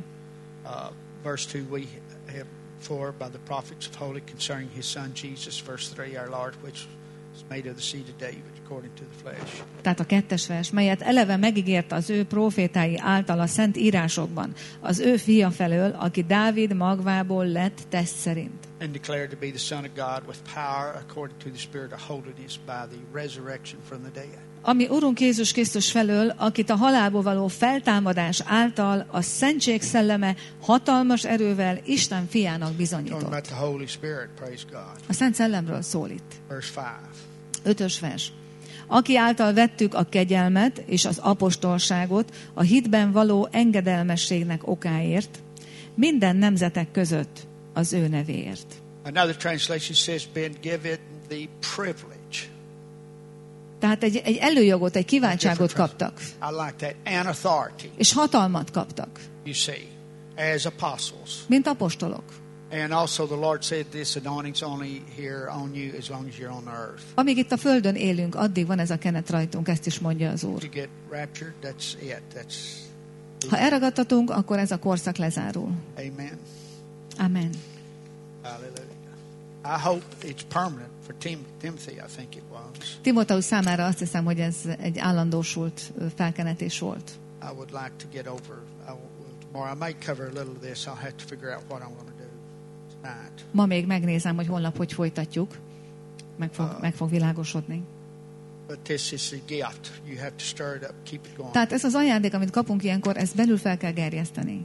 Verse 2, we have for by the prophets of holy concerning his son Jesus, verse 3, our Lord, which is made of the seed of David, according to the flesh. Tehát a 2-es vers, melyet eleve megígérte az ő profétái által a szent írásokban, az ő fia felől, aki Dávid magvából lett test szerint. And declared to be the Son of God with power, according to the Spirit of holiness, by the resurrection from the dead. Ami Urunk Jézus Krisztus felől, akit a halálból való feltámadás által a szentség szelleme hatalmas erővel Isten fiának bizonyított. A Szent Szellemről szól itt. 5-ös vers. Aki által vettük a kegyelmet és az apostolságot a hitben való engedelmességnek okáért, minden nemzetek között az ő nevéért. Another translation says been given the privilege. Tehát egy előjogot, egy kiváltságot kaptak. I like that. And authority. És hatalmat kaptak. You see, as apostles. Mint apostolok. And also the Lord said this anointing's only here on you as long as you're on the earth. Amíg itt a földön élünk, addig van ez a kenet rajtunk, ezt is mondja az Úr. You get raptured, that's it. Ha elragadtatunk, akkor ez a korszak lezárul. Amen. Amen. Hallelujah. I hope it's permanent for Timothy, I think it was. Timóteus számára azt hiszem, hogy ez egy állandósult felkenetés volt. I would like to get over tomorrow. I may cover a little of this. I'll have to figure out what I'm going to do tonight. Ma még megnézem, hogy holnap hogy folytatjuk. Meg fog világosodni. But this is a gift. You have to stir it up, keep it going. Tehát ez az ajándék, amit kapunk ilyenkor, ezt belül fel kell gerjeszteni.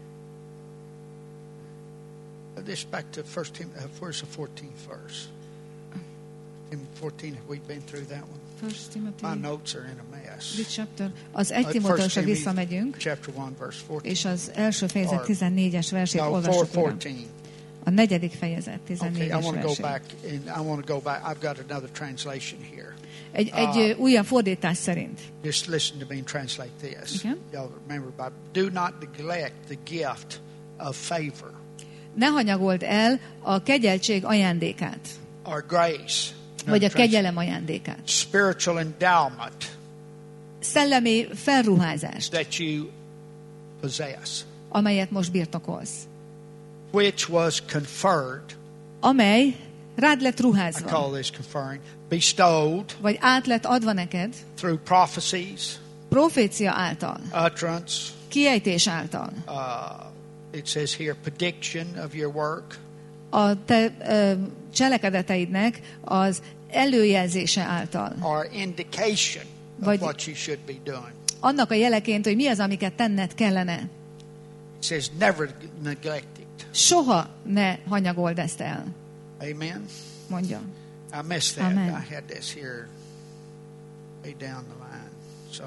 This back to where's the 14th verse? 14, have we been through that one? 1 Timothy. My notes are in a mess. Which chapter? Az 1 Timóteusra visszamegyünk, chapter 1, verse 14. És az első fejezet 14-es versét olvassuk újra. A 4. fejezet 14-es versét. I've got another translation here. Egy újabb fordítás szerint. Just listen to me translate this. Y'all remember, do not neglect the gift of favor. Ne hanyagold el a kegyeltség ajándékát. Or grace. Vagy a kegyelem ajándékát. Spiritual endowment. Szellemi felruházást. That you possess. Amelyet most birtokolsz. Which was conferred. Amely rád lett ruházva. I call this conferring. Bestowed. Vagy át lett adva neked. Through prophecies. Profécia által. Utterance. Kiejtés által. It says here prediction of your work. A te cselekedeteidnek az előjelzése által. Or indication of what you should be doing. Annak a jeleként, hogy mi az, amiket tenned kellene. It says never neglect it. Soha ne hanyagold ezt el. Amen. Mondja. I missed that. Amen. I had this here way down the line. So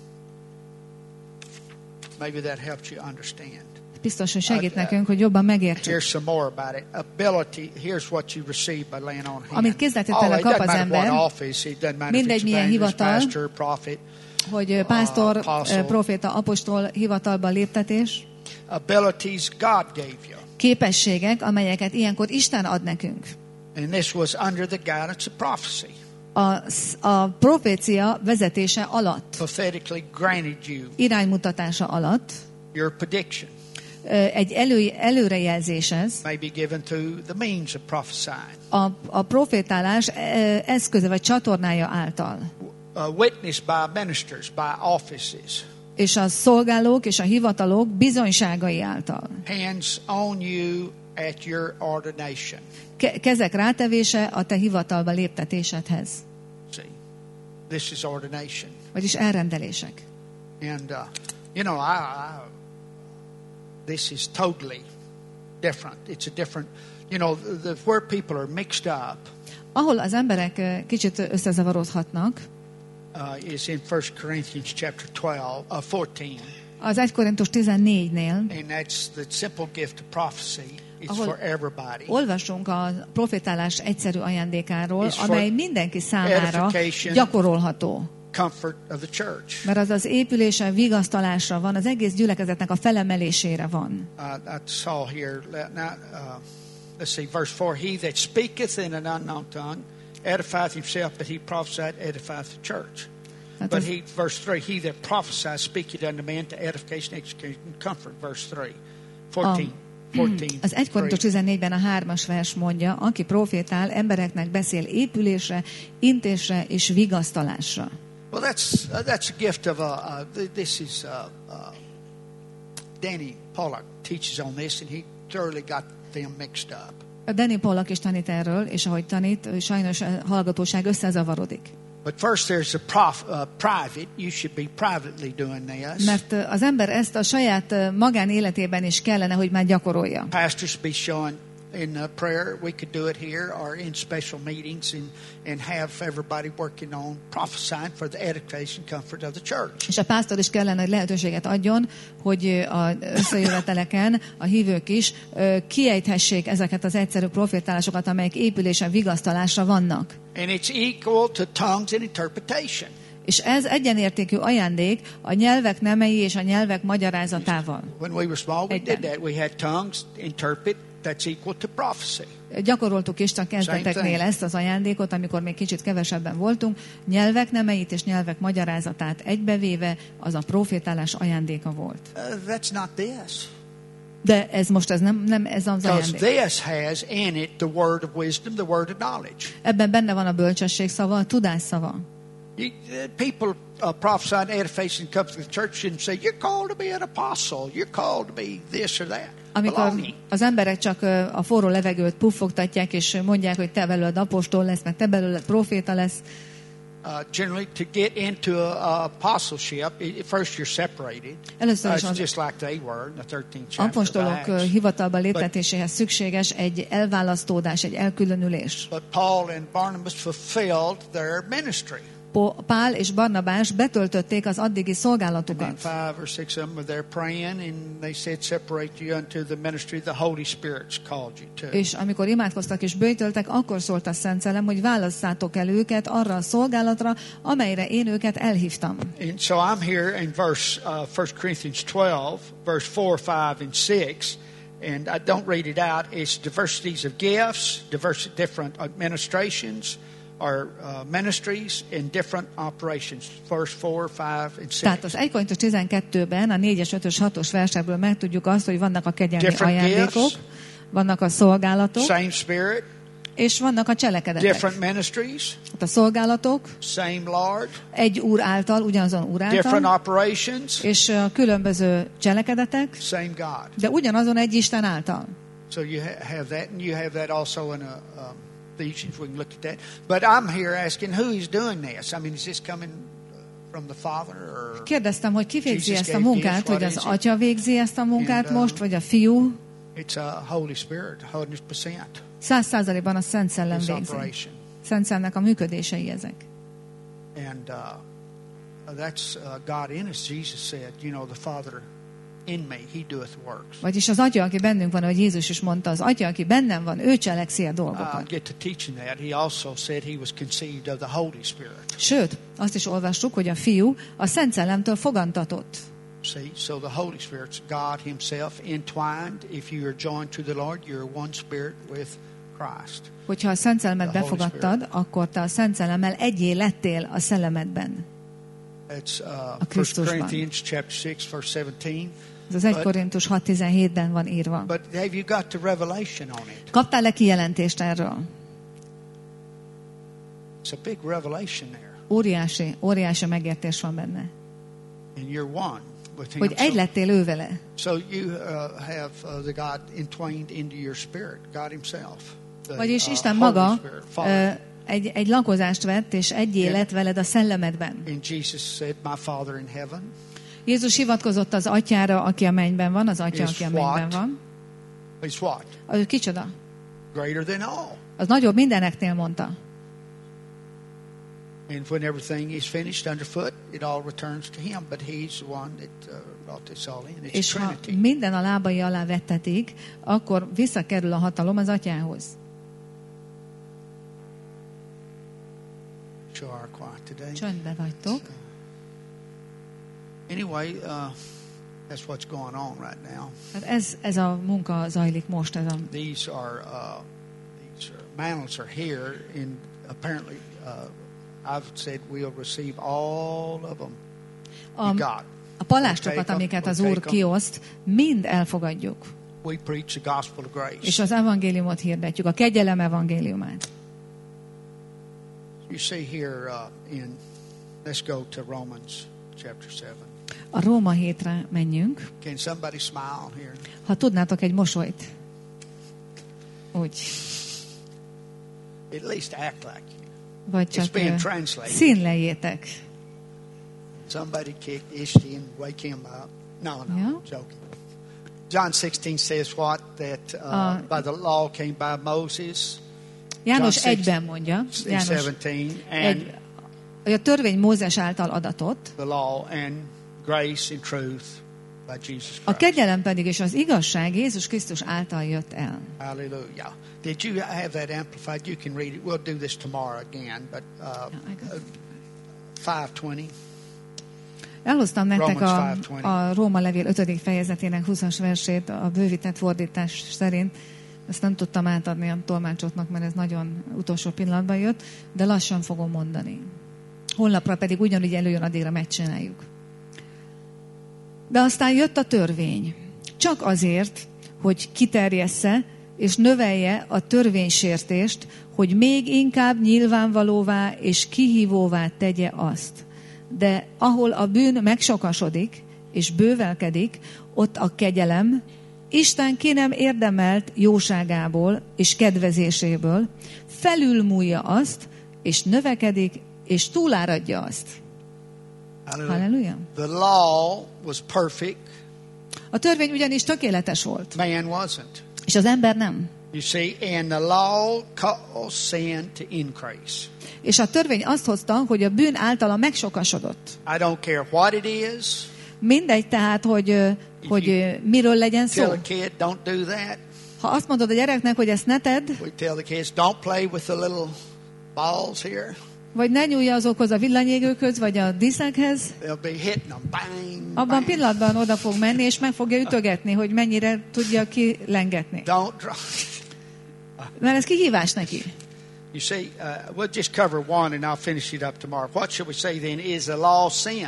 maybe that helps you understand. Biztos, hogy segít nekünk, hogy jobban megértsük. Here's some more about it. Ability, here's what you receive by laying on hands. Amit kézzeltétellel kap az ember, mindegy milyen hivatal, hogy pásztor, proféta, apostol hivatalba léptetés, abilities God gave you. Képességek, amelyeket ilyenkor Isten ad nekünk. And this was under the guidance of prophecy. A profécia vezetése alatt, prophetically granted you iránymutatása alatt, your prediction. Egy előrejelzés ez. May be given through the means of prophesying. A profétálás eszköze vagy csatornája által. Witnessed by ministers, by offices. És a szolgálók és a hivatalok bizonyságai által. Hands on you at your ordination. Kezek rátevése a te hivatalba léptetésedhez. See, this is ordination. Vagyis elrendelések. And you know, this is totally different. It's a different, you know, where people are mixed up. Ahol az emberek kicsit összezavarodhatnak. Is in 1 Corinthians chapter 14. Az 1 Korintus 14-nél. And that's the simple gift of prophecy. It's for everybody. Olvasunk a profétálás egyszerű ajándékáról, amely mindenki számára gyakorolható. Comfort of the church. Mert az az épülése, vigasztalásra van, az egész gyülekezetnek a felemelésére van. I saw here, let's see, verse 4, he that speaketh in an unknown tongue edifieth himself, but he prophesied edifieth the church. But he, verse 3, he that prophesied speaketh unto man to edification, execution, and comfort, verse 3. 14. Az 1 Korintus 14-ben a 3-as vers mondja, aki profétál, embereknek beszél épülésre, intésre és vigasztalásra. Well, that's a gift of this is Danny Pollock teaches on this, and he thoroughly got them mixed up. Danny Pollock is tanít erről, és ahogy tanít, sajnos a hallgatóság összezavarodik. But first there's a private, you should be privately doing this. Mert az ember ezt a saját magánéletében is kellene, hogy már gyakorolja. Pastors be showing in prayer, we could do it here or in special meetings and have everybody working on prophesying for the edification comfort of the church. És a pásztor is kellene, hogy lehetőséget adjon, hogy az összejöveteleken a hívők is kiejthessék ezeket az egyszerű profétálásokat, amelyek épülésen, vigasztalásra vannak. And it's equal to tongues and interpretation. És ez egyenértékű ajándék a nyelvek nemei és a nyelvek magyarázatával. When we were small, we did that. We had tongues, interpret, that's equal to prophecy. Gyakoroltuk is a kezdeteknél ezt az ajándékot, amikor még kicsit kevesebben voltunk. Nyelvek nemeit és nyelvek magyarázatát egybevéve, az a profétálás ajándéka volt. That's not this. De ez most nem ez az ajándék. This has in it the word of wisdom, the word of knowledge. Ebben benne van a bölcsesség szava, a tudás szava. People prophesied edification comes to the church and say, you're called to be an apostle, you're called to be this or that. Amikor az emberek csak a forró levegőt puffogtatják, és mondják, hogy te belőled apostol lesz, meg te belőled proféta lesz. Generally, to get into apostleship, first you're separated. Először is just like they were in the 13th chapter. Apostolok hivatalba léptetéséhez szükséges egy elválasztódás, egy elkülönülés. But Paul and Barnabas fulfilled their ministry. Pál és Barnabás betöltötték az addigi szolgálatukat. És amikor imádkoztak és böjtöltek, akkor szólt a Szent Szellem, hogy válasszátok el őket arra a szolgálatra, amelyre én őket elhívtam. And so I'm here in verse 1 Corinthians 12, verse 4, 5 and 6. And I don't read it out. It's diversities of gifts, different administrations, or ministries in different operations. Verse 4, 5 and 6. Tehát az 1 Korintus 12-ben a 4-es, 5-ös, 6-os versekből megtudjuk azt, hogy vannak a kegyelmi ajándékok, vannak a szolgálatok, same spirit, és vannak a cselekedetek. Different ministries, a szolgálatok, same Lord, egy Úr által, ugyanazon Úr által, different operations, és a különböző cselekedetek, same God. De ugyanazon egy Isten által. So you have that, and you have that also in Ephesians. We can look at that. But I'm here asking who is doing this. I mean, is this coming from the Father or? Kérdeztem, hogy ki végzi ezt a munkát, hogy az Atya végzi ezt a munkát most, vagy a Fiú? It's a Holy Spirit, 100%. 100%-ban a Szent Szellem végzi. Szent Szellemnek a működései ezek. And that's God in us. Jesus said, you know, the Father in me, he doeth works. Vagyis az Atya, aki bennünk van, ahogy Jézus is mondta, az Atya, aki bennem van, ő cselekszi a dolgokat. Get to teaching that. He also said he was conceived of the Holy Spirit. Sőt, azt is olvassuk, hogy a Fiú a Szent Szellemtől fogantatott. See, so the Holy Spirit's God himself entwined. If you are joined to the Lord, you're one spirit with Christ. Hogyha a Szent Szellemet befogadtad, akkor te a Szent Szellemmel egyé lettél a szellemedben. It's 1 Corinthians chapter 6 verse 17. Ez az 1 Korintus 6:17-ben van írva. But have you got the revelation on it? Kaptál-e kijelentést erről? It's a big revelation there. Óriási megértés van benne. And you're one with him. Hogy egy lettél ő vele. So you have the God entwined into your spirit, God himself. Vagyis Isten maga egy lakozást vett, és egyé lett veled a szellemedben. And Jesus said, my Father in heaven. Jézus hivatkozott az Atyára, aki a mennyben van, az Atya, aki a mennyben van. He's what? Az kicsoda? Greater than all. Az nagyobb mindeneknél, mondta. And when everything is finished underfoot, it all returns to him, but he's the one that brought this all in. It's és Trinity. Ha minden a lábai alá vettetik, akkor visszakerül a hatalom az Atyához. Csöndbe vagytok. Anyway, that's what's going on right now. Hát ez a munka zajlik most. These mantles are here, and apparently I've said we'll receive all of them. A palástrokat, amiket az Úr kioszt, mind elfogadjuk. We preach the gospel of grace. És az evangéliumot hirdetjük, a kegyelem evangéliumát. You see here let's go to Romans chapter 7. A Róma 7-re menjünk. Can somebody smile here? Ha tudnátok egy mosolyt. Úgy. At least act like you. Vagy csak színlejétek. Somebody kick Ishti and wake him up. No, joking. John 16 says what? That by the law came by Moses. János 1-ben mondja, János 17, hogy a törvény Mózes által adatott, the law and grace and truth by Jesus Christ. A kegyelem pedig és az igazság Jézus Krisztus által jött el. Hallelujah. Did you have that amplified? You can read it. We'll do this tomorrow again, but 5:20. Elhoztam nektek a Róma levél 5. fejezetének 20-as versét a bővített fordítás szerint. Ezt nem tudtam átadni a tolmácsoknak, mert ez nagyon utolsó pillanatban jött, de lassan fogom mondani. Holnapra pedig ugyanúgy előjön, addigra megcsináljuk. De aztán jött a törvény. Csak azért, hogy kiterjessze és növelje a törvénysértést, hogy még inkább nyilvánvalóvá és kihívóvá tegye azt. De ahol a bűn megsokasodik és bővelkedik, ott a kegyelem Isten ki nem érdemelt jóságából és kedvezéséből felülmúlja azt, és növekedik, és túláradja azt. Halleluja. The law was perfect. A törvény ugyanis tökéletes volt. Man wasn't. És az ember nem. You see, and the law caused sin to increase. És a törvény azt hozta, hogy a bűn általa megsokasodott. I don't care what it is. Mindegy tehát, hogy miről legyen szó. Tell a kid, don't do that. Ha azt mondod a gyereknek, hogy ezt ne tedd, We tell the kids, don't play with the little balls here. Vagy ne nyúlj azokhoz a villanyégőkhöz, vagy a díszekhez, They'll be hitting them, bang, abban bang. pillanatban oda fog menni, és meg fogja ütögetni, hogy mennyire tudja kilengetni. Don't drop. Mert ez kihívás neki. You see, we'll just cover one and I'll finish it up tomorrow. What should we say then? Is the law sin?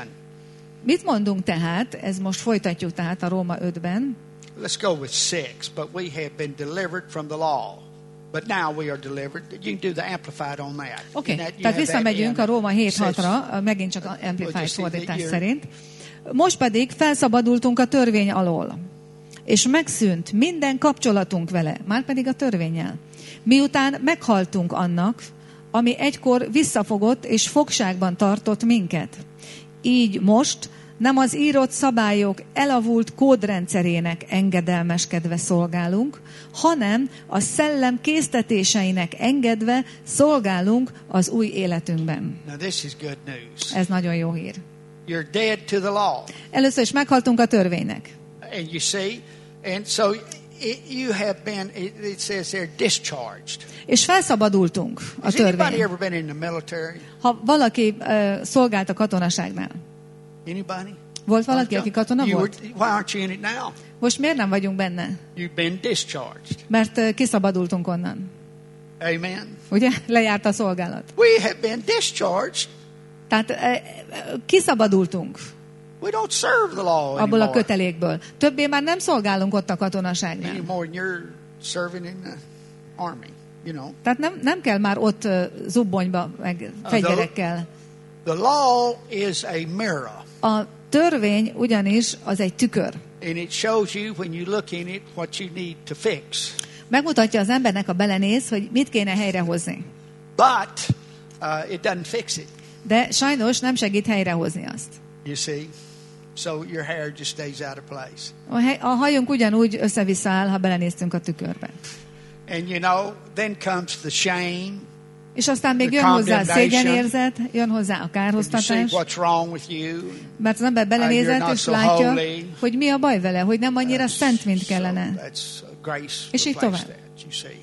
Mit mondunk tehát? Ez most folytatjuk tehát a Róma 5-ben. Let's go with 6. But we have been delivered from the law. But now we are delivered. You can do the Amplified on that. Oké, tehát visszamegyünk a Róma 7:6-ra, megint csak Amplified fordítás szerint. Most pedig felszabadultunk a törvény alól, és megszűnt minden kapcsolatunk vele, márpedig a törvénnyel. Miután meghaltunk annak, ami egykor visszafogott és fogságban tartott minket. Így most nem az írott szabályok elavult kódrendszerének engedelmeskedve szolgálunk, hanem a szellem késztetéseinek engedve szolgálunk az új életünkben. Now this is good news. Ez nagyon jó hír. You're dead to the law. Először is meghaltunk a törvénynek. And you see, and so you have been, it says there, discharged. És felszabadultunk a Has anybody törvény. ever been in the military? Ha valaki szolgált a katonaságnál. Anybody? Volt valaki, aki katona volt? Why aren't you in it now? Most miért nem vagyunk benne? You've been discharged. Mert kiszabadultunk onnan. Amen. Ugye? Lejárt a szolgálat. We have been discharged. Tehát kiszabadultunk We don't serve the law abból a anymore. kötelékből. Többé már nem szolgálunk ott a katonaságnál. Anymore than you're serving in the army, you know. Tehát nem kell már ott zubbonyba, meg fegyverekkel. The law is a mirror. A törvény ugyanis az egy tükör. And it shows you when you look in it what you need to fix. Megmutatja az embernek, a belenéz, hogy mit kéne helyrehozni. But it doesn't fix it. De sajnos nem segít helyrehozni azt. You see? So your hair just stays out of place. A hajunk ugyanúgy össze-vissza áll, ha belenéztünk a tükörbe. And you know, then comes the shame. És aztán még jön hozzá a szégyenérzet, jön hozzá a You see kárhoztatás, what's wrong with you. mert az ember belenézett, You're not és so látja, holy. hogy mi a baj vele, hogy nem annyira szent, mint kellene. So that's grace. És így replaced tovább. that, you see.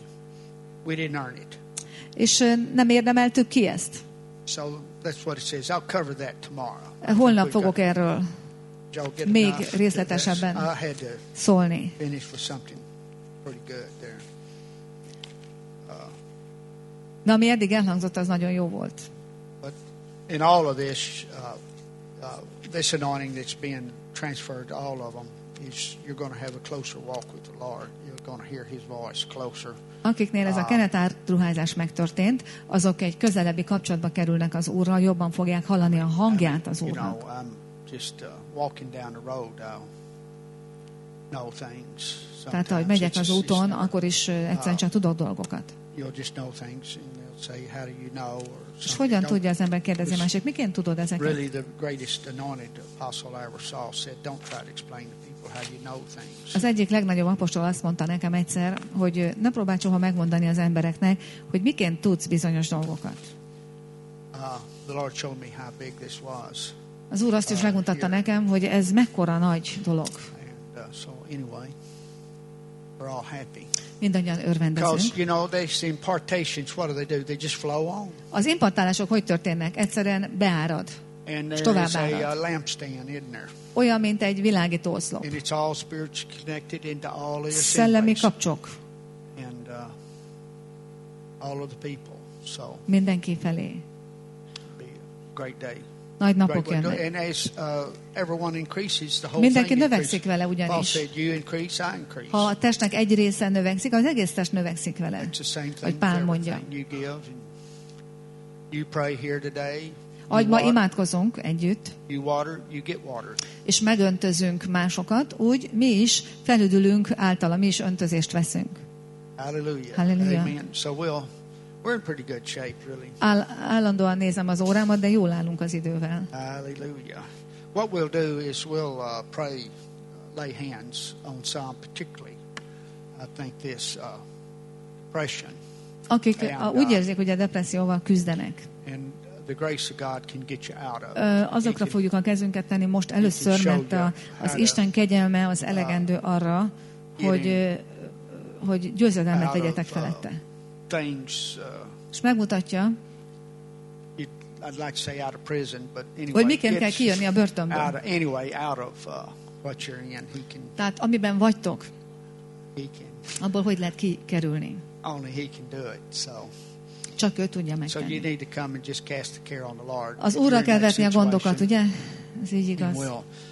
We didn't earn it. És nem érdemeltük ki ezt. So that's what it says. I'll cover that tomorrow. Holnap fogok erről Did y'all get még enough? részletesebben I had to szólni. finish with something pretty good there. De ami eddig elhangzott, az nagyon jó volt. But in all of this, this anointing that's being transferred to all of them is you're going to have a closer walk with the Lord. You're going to hear His voice closer. Akiknél ez a kenetátruházás megtörtént, azok egy közelebbi kapcsolatba kerülnek az Úrral, jobban fogják hallani a hangját az You know, Úrnak. I'm just walking down the road. I'll know things. Tehát, ahogy megyek az úton, akkor is egyszerűen csak tudok dolgokat. You'll just know things, and they'll say, "How do you know?" Or És hogyan tudja az ember kérdezni másik? Miként tudod ezeket? Really, the greatest anointed apostle I ever saw said, "Don't try to explain to people how you know things." Az egyik legnagyobb apostol azt mondta nekem egyszer, hogy ne próbálj soha megmondani az embereknek, hogy miként tudsz bizonyos dolgokat. The Lord showed me how big this was. Az Úr azt is megmutatta nekem, hogy ez mekkora nagy dolog. And so anyway, we're all happy. Mindannyian Because, örvendezünk. you know, these impartations, what do? They just flow on. Az impartálások hogy történnek? Egyszerűen beárad. And És there is tovább a lampstand, isn't there? Olyan, mint egy világító oszlop. And it's all spiritually connected into all the Szellemi assemblies kapcsok and all of the people. So mindenki felé. it'll be a great day. Nagy napok Great way. jönnek. And as everyone increases, the whole Mindenki thing növekszik vele increases. Paul ugyanis. said, "You increase, I increase." Ha a testnek egy része növekszik, az egész test növekszik vele. It's the same thing Ahogy with Pál mondja. everything you give. And you pray here today. Ahogy You ma water, imádkozunk együtt, you water, you get watered. és megöntözünk másokat, úgy mi is felüdülünk általa, mi is öntözést veszünk. Hallelujah. Hallelujah. Amen. So we're in pretty good shape, really. Állandóan nézem az órámat, de jól állunk az idővel. Hallelujah. What we'll do is we'll pray, lay hands on some particularly. I think this akik úgy érzik, hogy a depresszióval küzdenek. Azokra fogjuk a kezünket tenni most először, mert az Isten kegyelme az elegendő arra, hogy győzedelmet legyetek felette. És megmutatja, hogy miként kell kijönni a börtönből. Tehát amiben vagytok, abból hogy lehet kikerülni. Csak ő tudja megtenni. Az Úrra kell vetni a gondokat, ugye? Ez így igaz.